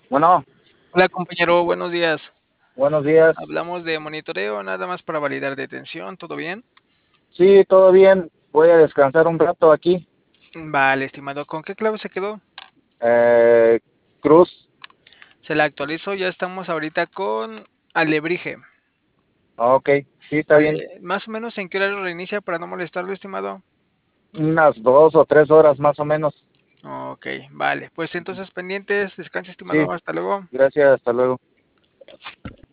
Bueno, Hola compañero, buenos días. buenos días. Hablamos de monitoreo, nada más para validar detención, ¿todo bien? Sí, todo bien. Voy a descansar un rato aquí. Vale, estimado, ¿con qué clave se quedó? Eh, Cruz. Se la actualizó, ya estamos ahorita con Alebrije. Ok, sí, está bien. Más o menos en qué horario reinicia para no molestarlo, estimado. Unas 2 o 3 horas más o menos. Ok, vale, pues entonces pendientes, descanse, Sí, estimado, hasta luego. gracias. Hasta luego.